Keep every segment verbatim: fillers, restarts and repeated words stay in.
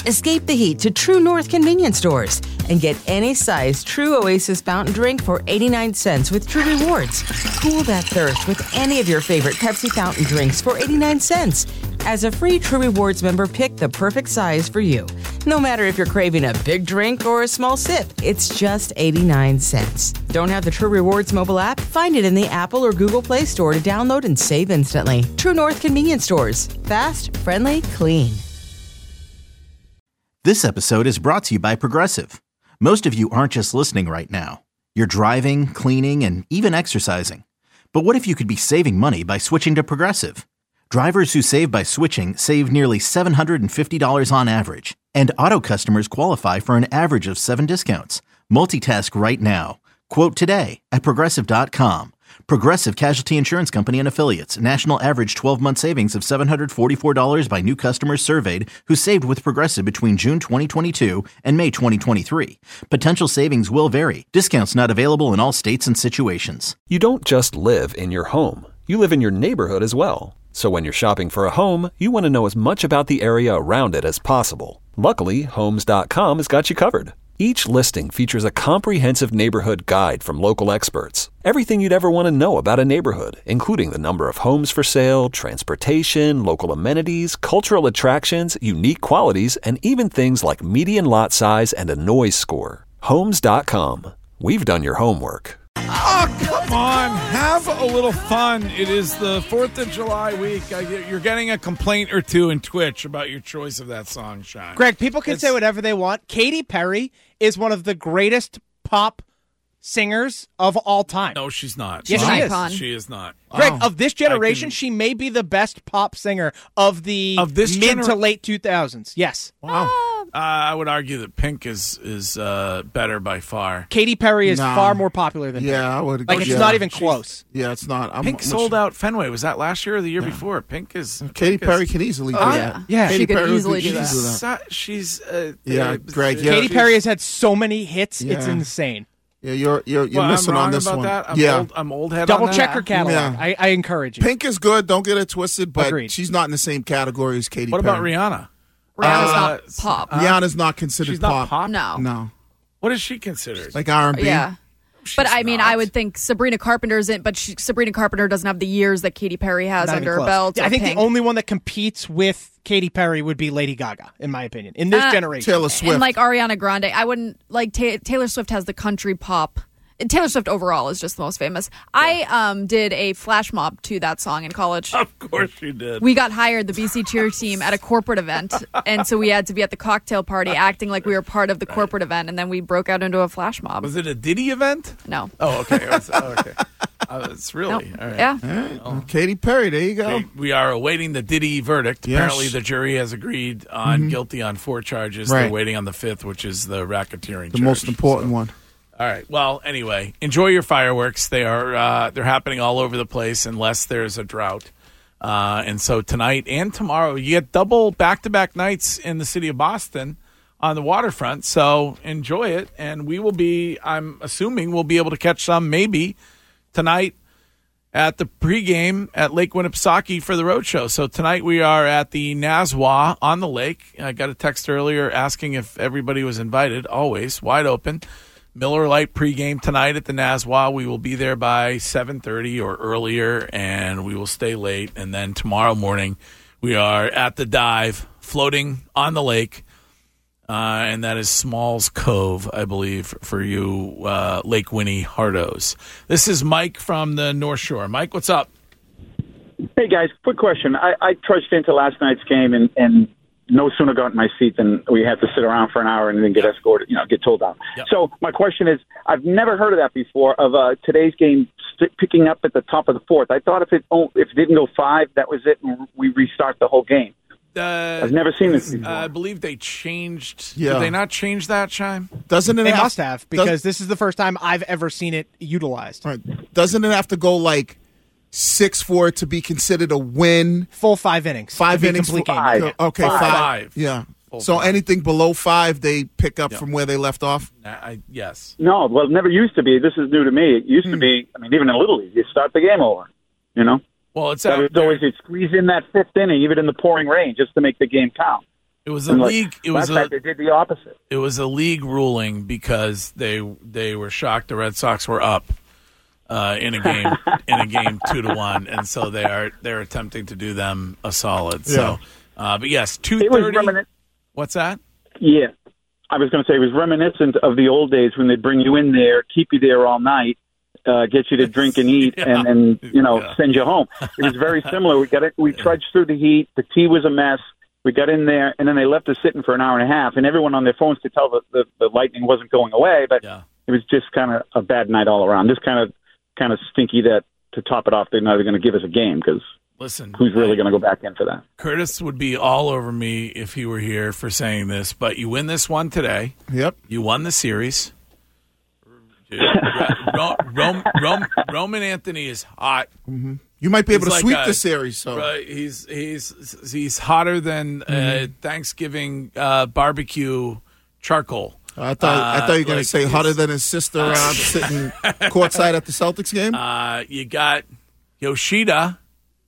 Escape the heat to True North convenience stores and get any size True Oasis fountain drink for eighty-nine cents with True Rewards. Cool that thirst with any of your favorite Pepsi fountain drinks for eighty-nine cents. As a free True Rewards member, pick the perfect size for you. No matter if you're craving a big drink or a small sip, it's just eighty-nine cents. Don't have the True Rewards mobile app? Find it in the Apple or Google Play Store to download and save instantly. True North convenience stores. Fast, friendly, clean. This episode is brought to you by Progressive. Most of you aren't just listening right now. You're driving, cleaning, and even exercising. But what if you could be saving money by switching to Progressive? Drivers who save by switching save nearly seven hundred fifty dollars on average. And auto customers qualify for an average of seven discounts. Multitask right now. Quote today at Progressive dot com. Progressive Casualty Insurance Company and Affiliates. National average twelve-month savings of seven hundred forty-four dollars by new customers surveyed who saved with Progressive between June twenty twenty-two and May twenty twenty-three. Potential savings will vary. Discounts not available in all states and situations. You don't just live in your home. You live in your neighborhood as well. So when you're shopping for a home, you want to know as much about the area around it as possible. Luckily, Homes dot com has got you covered. Each listing features a comprehensive neighborhood guide from local experts. Everything you'd ever want to know about a neighborhood, including the number of homes for sale, transportation, local amenities, cultural attractions, unique qualities, and even things like median lot size and a noise score. Homes dot com. We've done your homework. Oh, come on. Have a little fun. It is the fourth of July week. You're getting a complaint or two in Twitch about your choice of that song, Sean. Greg, people can It's, say whatever they want. Katy Perry is one of the greatest pop singers of all time. No, she's not. Yes, she she is. is. She is not. Greg, Wow. of this generation, can- she may be the best pop singer of the Of this mid gener- to late two thousands. Yes. Wow. Uh, I would argue that Pink is is uh, better by far. Katy Perry is Nah. far more popular than Yeah, Pink. I would. Like, it's yeah. not even She's- close. Yeah, it's not. I'm, Pink I'm- sold out Fenway. Was that last year or the year before? Pink is. Katy Pink Perry is, can easily do Oh, that. Yeah, Katy she could Perry would easily be- do that. she's She's, uh, she's uh, Yeah, uh, Greg, yeah. Katy she's- Perry has had so many hits, it's Yeah. insane. Yeah, you're you're you're Well, missing I'm wrong on this about one. that. I'm yeah, old, I'm old head. Double on check that. her catalog. Yeah. I, I encourage you. Pink is good. Don't get it twisted, but Agreed. she's not in the same category as Katy What Perry. about Rihanna? Rihanna's Uh, not pop. Rihanna's not considered She's not pop. pop. no. No, What is she considered? like R and B. Yeah. But She's I mean, not. I would think Sabrina Carpenter's in, but she, Sabrina Carpenter doesn't have the years that Katy Perry has Not even under her close. belt. Yeah, I or think Pink. the only one that competes with Katy Perry would be Lady Gaga, in my opinion, in this Uh, generation. Taylor Swift. And like Ariana Grande, I wouldn't like Ta- Taylor Swift has the country pop. And Taylor Swift overall is just the most famous. I um did a flash mob to that song in college. Of course you did. We got hired, the B C cheer team, at a corporate event, and so we had to be at the cocktail party acting like we were part of the corporate event, and then we broke out into a flash mob. Was it a Diddy event? No. Oh, okay. It was- oh, okay. Uh, it's really No. all right. Yeah. All right. well, Katy Perry. There you go. They- we are awaiting the Diddy verdict. Yes. Apparently, the jury has agreed on guilty on four charges. Right. They're waiting on the fifth, which is the racketeering. The charge. most important So- one. All right. Well, anyway, enjoy your fireworks. They are uh, they're happening all over the place unless there's a drought. Uh, and so tonight and tomorrow, you get double back-to-back nights in the city of Boston on the waterfront. So enjoy it, and we will be. I'm assuming we'll be able to catch some maybe tonight at the pregame at Lake Winnipesaukee for the road show. So tonight we are at the Nazwa on the lake. I got a text earlier asking if everybody was invited. Always wide open. Miller Lite pregame tonight at the Nazwa. We will be there by seven thirty or earlier, and we will stay late. And then tomorrow morning we are at the dive, floating on the lake. Uh, and that is Smalls Cove, I believe, for you uh, Lake Winnie hardos. This is Mike from the North Shore. Mike, what's up? Hey, guys, quick question. I, I trudged into last night's game and, and no sooner got in my seat than we had to sit around for an hour and then get escorted, you know, get told out. Yep. So my question is, I've never heard of that before, of uh, today's game st- picking up at the top of the fourth. I thought if it oh, if it didn't go five, that was it, and we restart the whole game. Uh, I've never seen this before. uh, I believe they changed. Yeah. Did they not change that, Chime? Doesn't it They have, must have, because this is the first time I've ever seen it utilized. Right. Doesn't it have to go like six for it to be considered a win? Full five innings. Five to be a innings. complete for- game. Five. Okay, Five. five. Five. Yeah. Full so five. anything below five, they pick up Yeah. from where they left off. I, I, yes. No, well, it never used to be. This is new to me. It used to be, I mean, even in Little League, you start the game over, you know? Well, it's That out was always, you squeeze in that fifth inning, even in the pouring rain, just to make the game count. It was a And, like, league. It was last night a. they did the opposite. It was a league ruling because they they were shocked the Red Sox were up uh, in a game in a game two to one, and so they are they're attempting to do them a solid. So, uh, but yes, two It was thirty. reminiscent. What's that? Yeah, I was going to say it was reminiscent of the old days when they'd bring you in there, keep you there all night, uh, get you to drink and eat, Yeah. and then you know Yeah. send you home. It was very similar. We got it. We trudged through the heat. The tea was a mess. We got in there, and then they left us sitting for an hour and a half, and everyone on their phones could tell that the, the lightning wasn't going away, but Yeah. it was just kind of a bad night all around. Just kind of kind of stinky that to top it off, they're not going to give us a game because Listen, who's really I- going to go back in for that? Curtis would be all over me if he were here for saying this, but you win this one today. Yep. You won the series. Ro- Ro- Ro- Roman Anthony is hot. You might be able He's to like sweep a- the series. So Right, he's he's he's hotter than uh, Mm-hmm. Thanksgiving uh, barbecue charcoal. I thought I thought you were going like, to say he's- hotter than his sister around sitting courtside at the Celtics game. Uh, you got Yoshida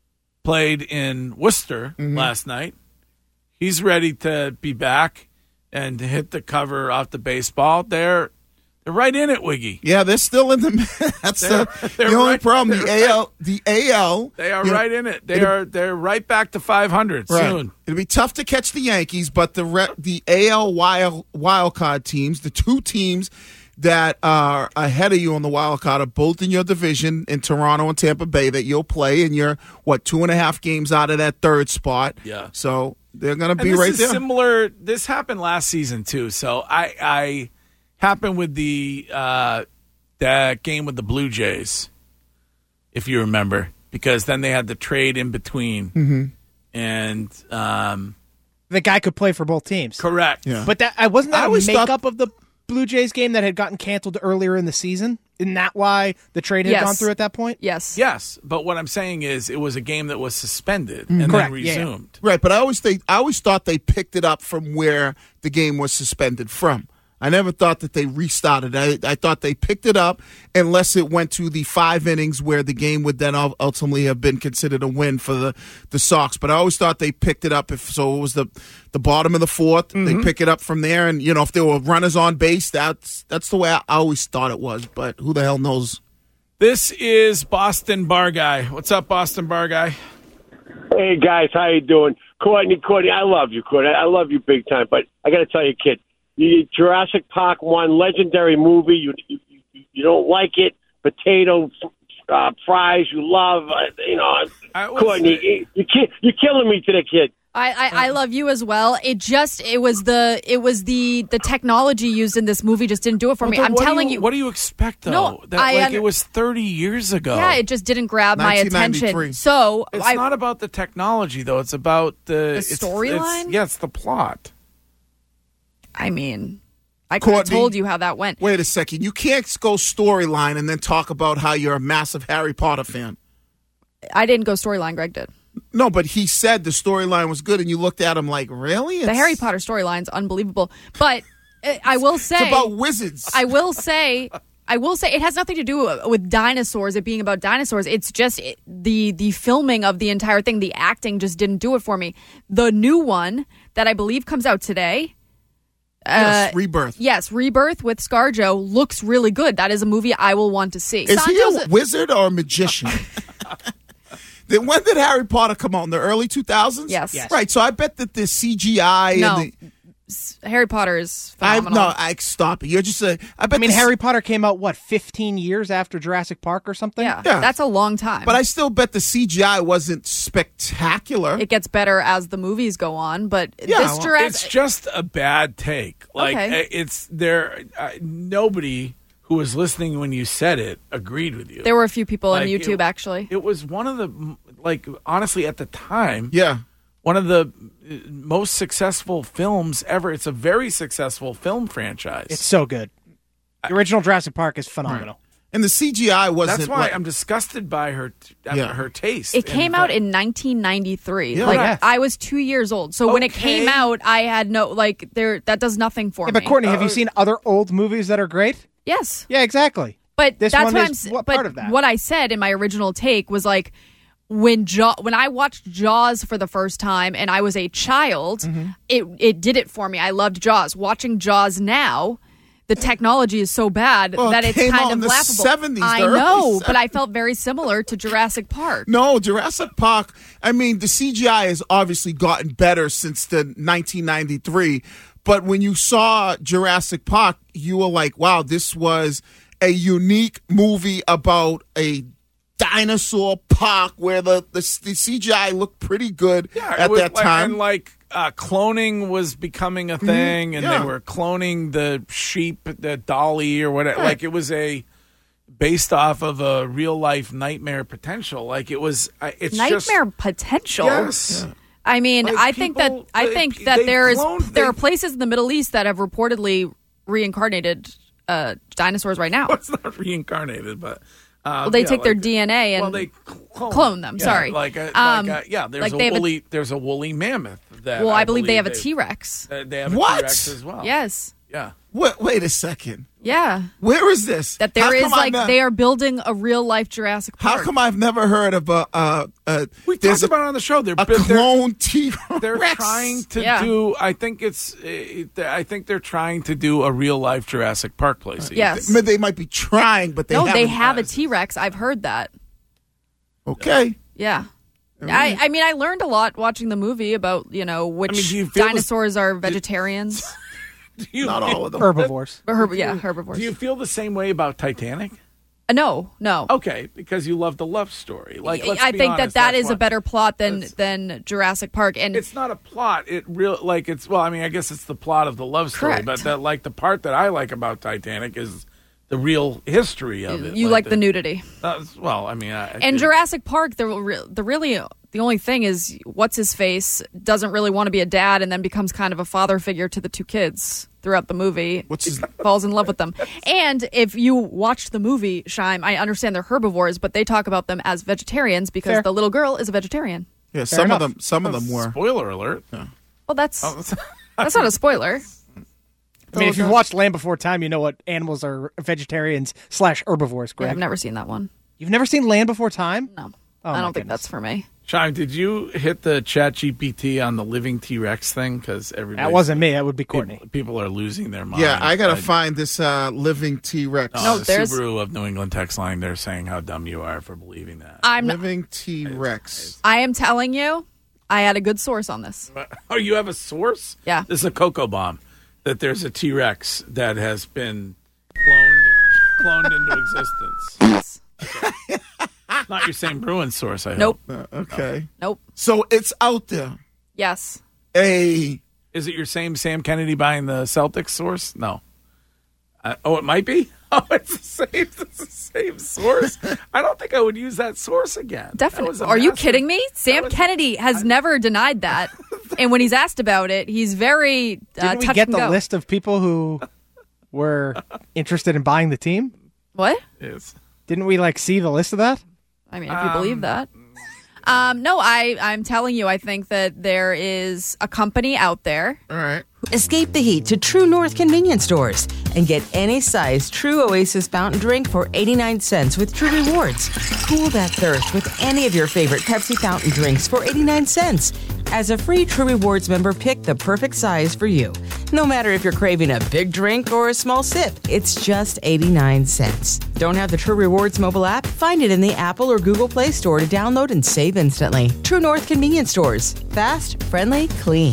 played in Worcester Mm-hmm. last night. He's ready to be back and to hit the cover off the baseball. They're they're right in it, Wiggy. Yeah, they're still in the. That's They're- the, they're the only right- problem. The they're A L, the A L, They are you know, right in it. They it'll- are they're right back to five hundred Right. soon. It'll be tough to catch the Yankees, but the re- the A L wild wild card teams, the two teams that are ahead of you on the wild card, are both in your division in Toronto and Tampa Bay that you'll play, and you're what two and a half games out of that third spot. Yeah. So they're going to And be this right is there. similar. This happened last season too. So I, I happened with the uh, that game with the Blue Jays, if you remember, because then they had the trade in between, Mm-hmm. and um, The guy could play for both teams. correct. Yeah. But that I wasn't I that a always thought- makeup of the Blue Jays game that had gotten canceled earlier in the season? Isn't that why the trade had Yes. gone through at that point? Yes. Yes, but what I'm saying is, it was a game that was suspended and Mm-hmm. Correct, then yeah, yeah. resumed. Right, but I always think I always thought they picked it up from where the game was suspended from. I never thought that they restarted. I, I thought they picked it up unless it went to the five innings where the game would then ul- ultimately have been considered a win for the, the Sox. But I always thought they picked it up. If so, it was the the bottom of the fourth. They pick it up from there, and you know if there were runners on base, that's that's the way I always thought it was. But who the hell knows? This is Boston Bar Guy. What's up, Boston Bar Guy? Hey guys, how you doing? Courtney, Courtney, I love you, Courtney. I love you big time. But I got to tell you, kid, you, Jurassic Park one, legendary movie. You you, you, you don't like it. Potato uh, fries, you love. Uh, you know, I was- Courtney, you, you ki- you're killing me today, kid. I, I, I love you as well. It just it was the it was the the technology used in this movie just didn't do it for me. Well, I'm what do telling you, What do you expect, though? No, that, I like under- it was thirty years ago. yeah, it just didn't grab my nineteen ninety-three. attention. So It's I, not about the technology, though. It's about the, it's- storyline? it's- Yeah, it's the plot. I mean, I could have Courtney, told you how that went. Wait a second. You can't go storyline and then talk about how you're a massive Harry Potter fan. I didn't go storyline. Greg did. No, but he said the storyline was good, and you looked at him like, really? The It's- Harry Potter storyline's unbelievable. But uh, I will say, It's about wizards. I will say, I will say, it has nothing to do with dinosaurs. It being about dinosaurs, it's just it, the the filming of the entire thing. The acting just didn't do it for me. The new one that I believe comes out today. yes, uh, Rebirth. Yes, Rebirth with ScarJo looks really good. That is a movie I will want to see. Is he Sanjo's a wizard or a magician? Then when did Harry Potter come out? In the early two thousands? Yes. Yes. Right, so I bet that the C G I No. and the... Harry Potter is I, phenomenal. no, I stop it. You're just a... I bet I mean, the- Harry Potter came out, what, fifteen years after Jurassic Park or something? yeah, Yeah. that's a long time. But I still bet the C G I wasn't spectacular. it gets better as the movies go on, but Yeah, this well, Jurassic It's just a bad take. Like Okay. uh, it's there. Uh, nobody who was listening when you said it agreed with you. there were a few people on Like, YouTube it- actually. It was one of the like honestly at the time. yeah. One of the uh, most successful films ever. It's a very successful film franchise. It's so good. The original Jurassic Park is phenomenal. And the C G I wasn't... That's why like- I'm disgusted by her uh, Yeah. her taste. It came And out that- in nineteen ninety-three. Yeah. like Yeah. I was two years old, so when it Okay. came out, I had no like there. That does nothing for Yeah, me. but Courtney, have you seen other old movies that are great? yes, Yeah, exactly. but This that's one what I'm. is s- what but part of that? what I said in my original take was like, when Jaw- when I watched Jaws for the first time and I was a child, mm-hmm. it it did it for me. I loved Jaws. Watching Jaws now, the technology is so bad well, that it it's came kind out of in the laughable. seventies, I the early know, seventies. But I felt very similar to Jurassic Park. No, Jurassic Park, I mean, the C G I has obviously gotten better since the nineteen ninety-three, but when you saw Jurassic Park, you were like, wow, this was a unique movie about a dinosaur park where the, the, the C G I looked pretty good yeah, at was that like, time. And like uh, cloning was becoming a thing, mm-hmm. and yeah. they were cloning the sheep, the dolly or whatever. Right. Like it was a based off of a real life nightmare potential. Like it was, it's nightmare just, potential. Yes. Yeah. I mean, like I people, think that I they, think that there is cloned, there they, are places in the Middle East that have reportedly reincarnated uh, dinosaurs right now. Well, it's not reincarnated, but. Um, well, they yeah, take like, their D N A and well, they clone, clone them. Yeah, sorry, like, a, um, like a, yeah, there's like a they woolly, a, there's a woolly mammoth. That well, I, I believe, believe they have a they, T-Rex. Uh, they have a What? T-Rex as well. Yes. Yeah. Wait, wait a second. Yeah. Where is this? That there How is come I like ne- they are building a real life Jurassic Park. How come I've never heard of a? Uh, uh, We there's talked a, about it on the show. They're a they're, clone T-Rex. They're trying to Yeah. do. I think it's. Uh, I think they're trying to do a real life Jurassic Park place. Yes. They, they might be trying, but they no, they haven't. have a T-Rex. I've heard that. Okay. Yeah. I, I mean, I learned a lot watching the movie about, you know, which I mean, do you feel dinosaurs are vegetarians. Do you, Not all of them. Herbivores. Or herb- yeah, herbivores. Do you feel the same way about Titanic? Uh, no, no. Okay, because you love the love story. Like, let's I be think honest, that that that's is a what- better plot than It's- than Jurassic Park. And It's not a plot. It real like it's well. I mean, I guess it's the plot of the love story. Correct. But that like the part that I like about Titanic is the real history of it. you like the nudity. Uh, well, I mean, I, And it- Jurassic Park, the re- the really the only thing is, what's his face doesn't really want to be a dad, and then becomes kind of a father figure to the two kids throughout the movie. What's his- falls in love with them. And if you watched the movie, Shime, I understand they're herbivores, but they talk about them as vegetarians because Fair. the little girl is a vegetarian. Yeah, some enough. of them. Some of them were. Spoiler alert. Well, that's Oh, that's not a spoiler. I mean, if you've watched Land Before Time, you know what animals are vegetarians slash herbivores, Yeah, Greg. I've never seen that one. You've never seen Land Before Time? No, Oh, I my don't think goodness. that's for me. Shime, did you hit the Chat G P T on the living T Rex thing? Because everybody That wasn't me. That would be Courtney. People, people are losing their minds. Yeah, I gotta by- find this uh, living T-Rex. Oh, No, the there's- Subaru of New England text line. They're saying how dumb you are for believing that. I'm. living T-Rex. I am telling you, I had a good source on this. Oh, you have a source? Yeah. This is a Cocoa Bomb. That there's a T Rex that has been cloned cloned into existence. Not your Saint Bruin source, I Nope. hope. Uh, okay. Nope. So it's out there. Yes. A Is it your same Sam Kennedy buying the Celtics source? No. Uh, oh, it might be? Oh, it's the same, it's the same source? I don't think I would use that source again. That was Definitely. a Are you massive- kidding me? Sam was- Kennedy has never denied that. And when he's asked about it, he's very uh, Didn't we touch get and the go. list of people who were interested in buying the team? What? Yes. Didn't we like see the list of that? I mean, if you believe that. Um, no, I, I'm telling you, I think that there is a company out there. all right. Escape the heat to True North convenience stores and get any size True Oasis fountain drink for eighty-nine cents with True Rewards. Cool that thirst with any of your favorite Pepsi fountain drinks for eighty-nine cents. As a free True Rewards member, pick the perfect size for you. No matter if you're craving a big drink or a small sip, it's just eighty-nine cents. Don't have the True Rewards mobile app? Find it in the Apple or Google Play Store to download and save instantly. True North convenience stores. Fast, friendly, clean.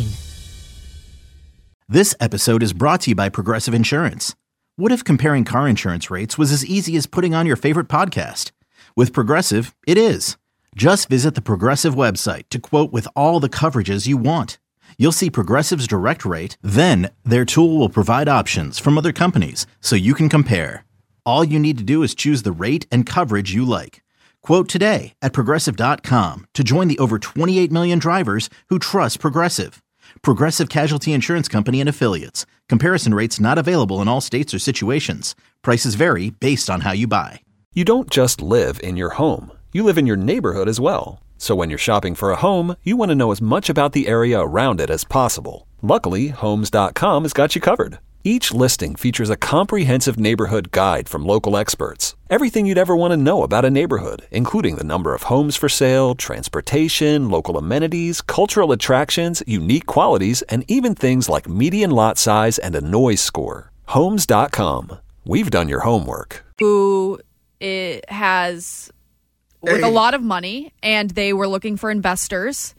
This episode is brought to you by Progressive Insurance. What if comparing car insurance rates was as easy as putting on your favorite podcast? With Progressive, it is. Just visit the Progressive website to quote with all the coverages you want. You'll see Progressive's direct rate, then their tool will provide options from other companies so you can compare. All you need to do is choose the rate and coverage you like. Quote today at Progressive dot com to join the over twenty-eight million drivers who trust Progressive. Progressive Casualty Insurance Company and Affiliates. Comparison rates not available in all states or situations. Prices vary based on how you buy. You don't just live in your home. You live in your neighborhood as well. So when you're shopping for a home, you want to know as much about the area around it as possible. Luckily, Homes dot com has got you covered. Each listing features a comprehensive neighborhood guide from local experts. Everything you'd ever want to know about a neighborhood, including the number of homes for sale, transportation, local amenities, cultural attractions, unique qualities, and even things like median lot size and a noise score. Homes dot com. We've done your homework. Who it has with a lot of money, and they were looking for investors.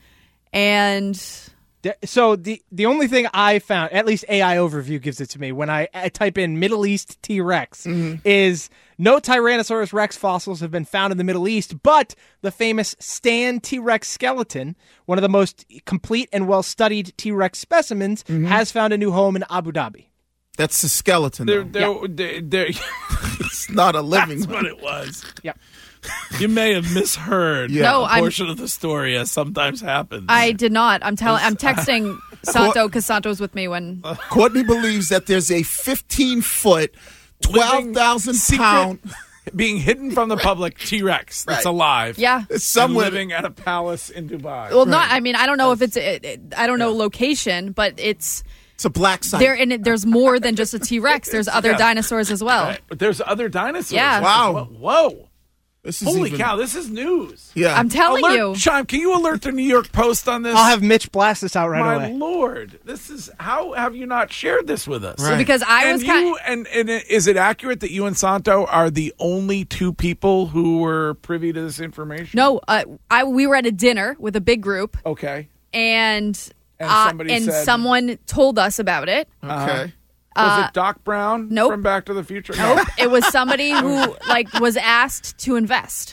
And so the the only thing I found, at least A I Overview gives it to me, when I, I type in Middle East T-Rex, mm-hmm. is no Tyrannosaurus Rex fossils have been found in the Middle East, but the famous Stan T-Rex skeleton, one of the most complete and well-studied T-Rex specimens, mm-hmm. has found a new home in Abu Dhabi. That's the skeleton. They're, though. they're, yeah. they're, they're it's not a living That's one. what it was. Yep. You may have misheard yeah. no, a portion I'm, of the story, as sometimes happens. I did not. I'm telling. I'm texting Santo because Santo was with me when. Courtney believes that there's a fifteen foot, twelve thousand pound, being hidden from the public T-Rex that's right. alive. Yeah, it's somewhere living at a palace in Dubai. Well, right. not. I mean, I don't know if it's. It, it, I don't know yeah. location, but it's. It's a black site. There, and it, there's more than just a T-Rex. There's other yeah. dinosaurs as well. Right. There's other dinosaurs. Yeah. Wow. Whoa. This is Holy even... cow, this is news. Yeah. I'm telling alert, you. Chime, can you alert the New York Post on this? I'll have Mitch blast this out right My away. My Lord. This is, how have you not shared this with us? Right. Because I and was kind you, and, and is it accurate that you and Santo are the only two people who were privy to this information? No, uh, I we were at a dinner with a big group. Okay. And, and, uh, somebody and said, someone told us about it. Okay. Uh-huh. Uh, was it Doc Brown nope. from Back to the Future? Nope. It was somebody who like was asked to invest.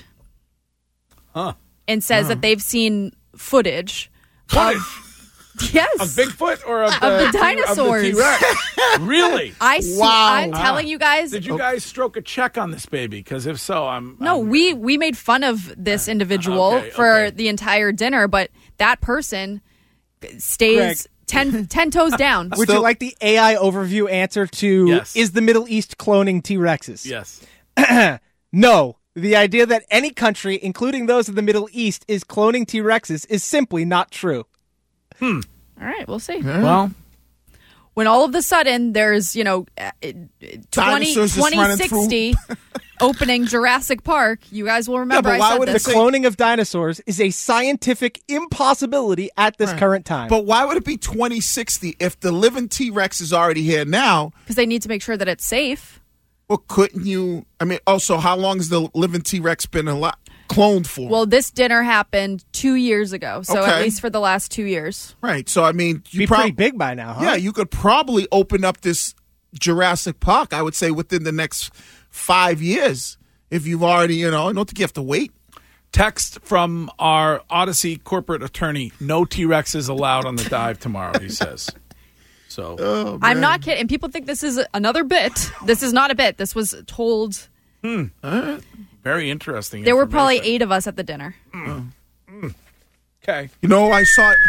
Huh. And says huh. that they've seen footage. Footage? Of, yes. Of Bigfoot or of the, of the dinosaurs? Of the T-Rex? Really? I sw- wow. I'm telling you guys. Did you guys stroke a check on this baby? Because if so, I'm... No, I'm, we, we made fun of this individual okay, for okay. the entire dinner, but that person stays... Ten, ten toes down. Would Still, you like the A I Overview answer to yes. is the Middle East cloning T-Rexes? Yes. No. The idea that any country, including those of the Middle East, is cloning T-Rexes is simply not true. Hmm. All right, we'll see. Yeah. Well, when all of a sudden there's, you know, twenty, twenty sixty opening Jurassic Park, you guys will remember yeah, but I why said would this. The cloning of dinosaurs is a scientific impossibility at this right. current time. But why would it be twenty sixty if the living T-Rex is already here now? Because they need to make sure that it's safe. Well, couldn't you? I mean, also, how long has the living T-Rex been a lot cloned for? Well, this dinner happened two years ago, so okay. at least for the last two years. Right. So, I mean, you be prob- pretty big by now, huh? Yeah, you could probably open up this Jurassic Park, I would say, within the next five years. If you've already, you know, I don't think you have to wait. Text from our Odyssey corporate attorney, no T-Rexes allowed on the dive tomorrow, he says. So oh, I'm not kidding. And people think this is another bit. This is not a bit. This was told. Hmm. Right. Very interesting. There were probably eight of us at the dinner. Mm. Mm. Okay. You know, I saw it.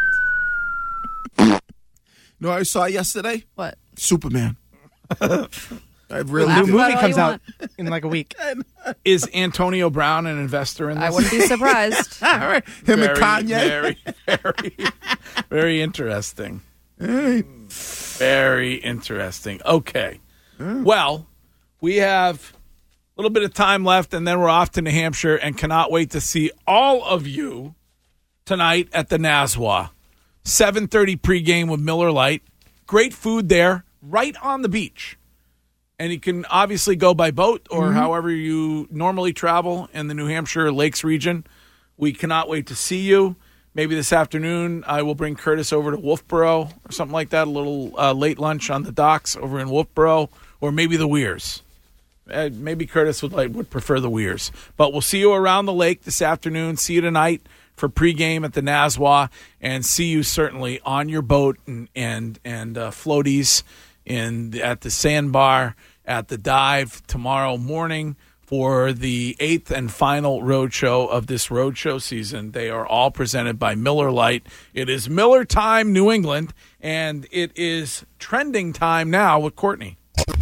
You know, what I saw yesterday. What? Superman. I really a new movie all comes you out want. in like a week. Is Antonio Brown an investor in this? I wouldn't be surprised. All right. Him very, and Kanye. Very, very, very interesting. Right. Very interesting. Okay. Well, we have a little bit of time left, and then we're off to New Hampshire and cannot wait to see all of you tonight at the Nazwa. seven thirty pregame with Miller Lite. Great food there, right on the beach. And you can obviously go by boat or mm-hmm. however you normally travel in the New Hampshire Lakes region. We cannot wait to see you. Maybe this afternoon I will bring Curtis over to Wolfboro or something like that, a little uh, late lunch on the docks over in Wolfboro, or maybe the Weirs. Uh, maybe Curtis would like would prefer the Weirs. But we'll see you around the lake this afternoon. See you tonight for pregame at the Nazwa, and see you certainly on your boat and and, and uh, floaties in at the sandbar, at the dive tomorrow morning for the eighth and final roadshow of this roadshow season. They are all presented by Miller Lite. It is Miller time, New England, and it is trending time now with Courtney.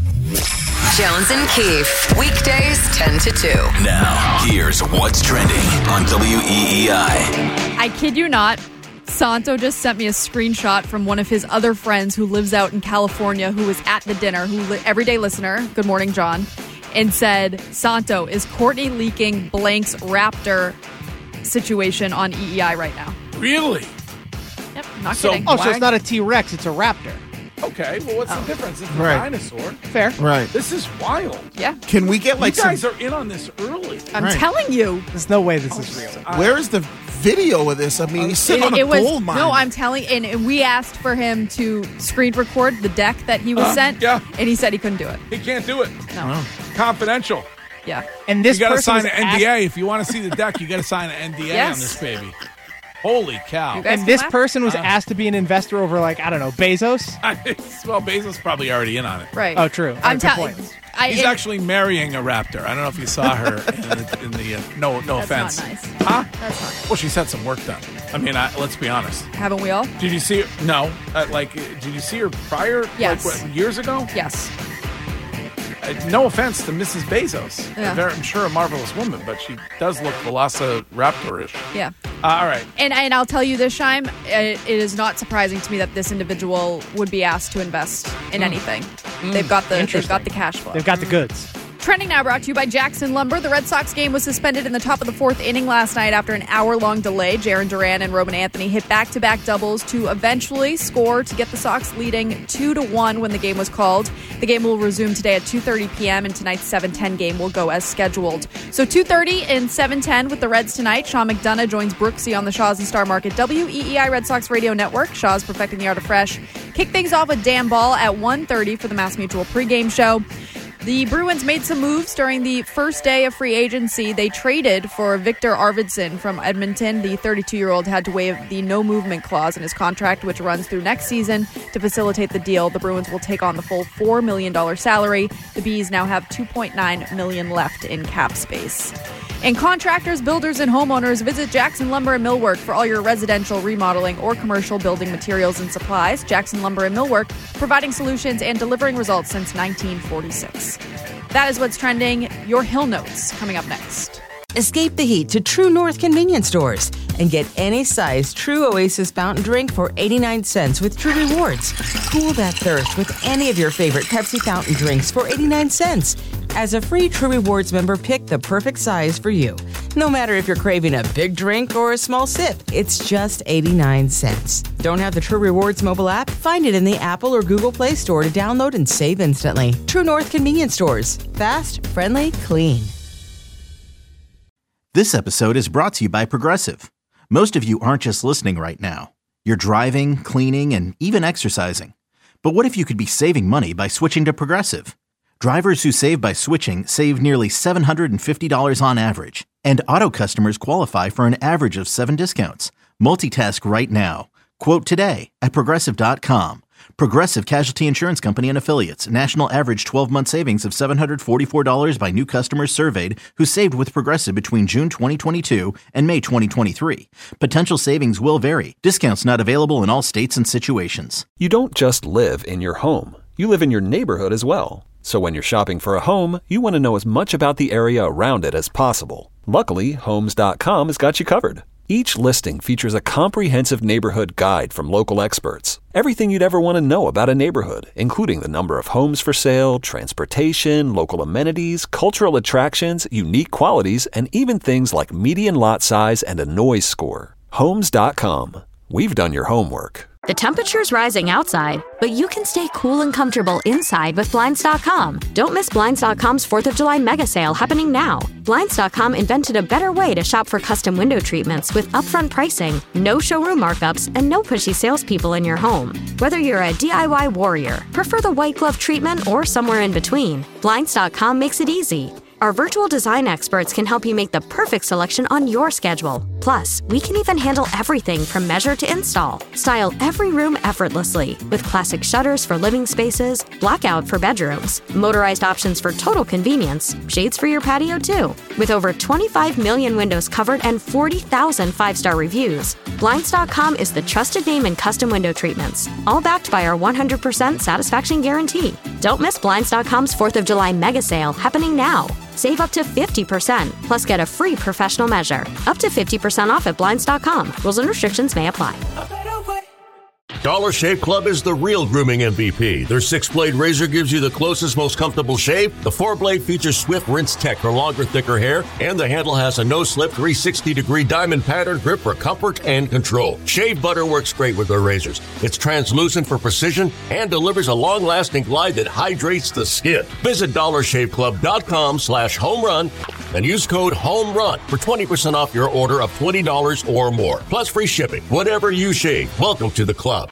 Jones and Keefe, weekdays ten to two. Now, here's what's trending on W E E I. I kid you not. Santo just sent me a screenshot from one of his other friends who lives out in California, who was at the dinner, who li- everyday listener. Good morning, John. And said, Santo, is Courtney leaking blank's Raptor situation on E E I right now? Really? Yep, not So- kidding. Oh, so it's not a T-Rex, it's a raptor. Okay, well, what's the difference? It's a Right. dinosaur. Fair. Right. This is wild. Yeah, Can we get like you guys some? are in on this early. I'm Right. telling you. There's no way this is real. Where is the video of this? I mean, he's sitting on a It was gold mine. no, I'm telling, and, and we asked for him to screen record the deck that he was Uh, sent, yeah. and he said he couldn't do it. He can't do it. No, Confidential. yeah, And this You got to person sign was an N D A. asked- If you want to see the deck, you got to sign an N D A Yes. on this baby. Holy cow. You guys and this can laugh? person was Uh. asked to be an investor over, like, I don't know, Bezos? Well, Bezos probably already in on it. right. Oh, true. I'm Good telling. point. I, He's it- actually marrying a raptor. I don't know if you saw her in the, in the uh, no no That's offense. not nice. Huh? That's not nice. Well, she's had some work done. I mean, I, let's be honest. Haven't we all? Did you see her? No. Uh, like, uh, did you see her prior? Yes. Like, what, years ago? Yes. Uh, no offense to Missus Bezos. Yeah. Very, I'm sure a marvelous woman, but she does look Velociraptor-ish. Yeah. Uh, all right. And and I'll tell you this, Shime, it, it is not surprising to me that this individual would be asked to invest in anything. They've got the they've Interesting. got the cash flow. They've got the goods. Trending now brought to you by Jackson Lumber. The Red Sox game was suspended in the top of the fourth inning last night after an hour-long delay. Jaron Duran and Roman Anthony hit back-to-back doubles to eventually score to get the Sox leading two to one when the game was called. The game will resume today at two thirty p.m. and tonight's seven ten game will go as scheduled. So two thirty and seven ten with the Reds tonight. Sean McDonough joins Brooksy on the Shaw's and Star Market W E E I Red Sox Radio Network. Shaw's perfecting the art of fresh. Kick things off with Dan Ball at one thirty for the Mass Mutual pregame show. The Bruins made some moves during the first day of free agency. They traded for Victor Arvidsson from Edmonton. The thirty-two-year-old had to waive the no-movement clause in his contract, which runs through next season. To facilitate the deal, the Bruins will take on the full four million dollars salary. The Bees now have two point nine million dollars left in cap space. And contractors, builders, and homeowners, visit Jackson Lumber and Millwork for all your residential remodeling or commercial building materials and supplies. Jackson Lumber and Millwork, providing solutions and delivering results since nineteen forty-six. That is what's trending. Your Hill Notes coming up next. Escape the heat to True North convenience stores and get any size True Oasis fountain drink for eighty-nine cents with True Rewards. Cool that thirst with any of your favorite Pepsi fountain drinks for eighty-nine cents. As a free True Rewards member, pick the perfect size for you. No matter if you're craving a big drink or a small sip, it's just eighty-nine cents. Don't have the True Rewards mobile app? Find it in the Apple or Google Play Store to download and save instantly. True North convenience stores. Fast, friendly, clean. This episode is brought to you by Progressive. Most of you aren't just listening right now. You're driving, cleaning, and even exercising. But what if you could be saving money by switching to Progressive? Drivers who save by switching save nearly seven hundred fifty dollars on average. And auto customers qualify for an average of seven discounts. Multitask right now. Quote today at Progressive dot com. Progressive Casualty Insurance Company and Affiliates. National average twelve-month savings of seven hundred forty-four dollars by new customers surveyed who saved with Progressive between June twenty twenty-two and May twenty twenty-three. Potential savings will vary. Discounts not available in all states and situations. You don't just live in your home. You live in your neighborhood as well. So when you're shopping for a home, you want to know as much about the area around it as possible. Luckily, Homes dot com has got you covered. Each listing features a comprehensive neighborhood guide from local experts. Everything you'd ever want to know about a neighborhood, including the number of homes for sale, transportation, local amenities, cultural attractions, unique qualities, and even things like median lot size and a noise score. Homes dot com. We've done your homework. The temperature's rising outside, but you can stay cool and comfortable inside with Blinds dot com. Don't miss Blinds dot com's fourth of July mega sale happening now. Blinds dot com invented a better way to shop for custom window treatments with upfront pricing, no showroom markups, and no pushy salespeople in your home. Whether you're a D I Y warrior, prefer the white glove treatment, or somewhere in between, Blinds dot com makes it easy. Our virtual design experts can help you make the perfect selection on your schedule. Plus, we can even handle everything from measure to install. Style every room effortlessly with classic shutters for living spaces, blackout for bedrooms, motorized options for total convenience, shades for your patio too. With over twenty-five million windows covered and forty thousand five-star reviews, Blinds dot com is the trusted name in custom window treatments, all backed by our one hundred percent satisfaction guarantee. Don't miss Blinds dot com's fourth of July mega sale happening now. Save up to fifty percent, plus get a free professional measure. Up to fifty percent off at Blinds dot com. Rules and restrictions may apply. Dollar Shave Club is the real grooming M V P. Their six-blade razor gives you the closest, most comfortable shave. The four-blade features swift rinse tech for longer, thicker hair. And the handle has a no-slip three sixty degree diamond pattern grip for comfort and control. Shave butter works great with their razors. It's translucent for precision and delivers a long-lasting glide that hydrates the skin. Visit dollar shave club dot com slash home run and use code HOMERUN for twenty percent off your order of twenty dollars or more. Plus free shipping. Whatever you shave, welcome to the club.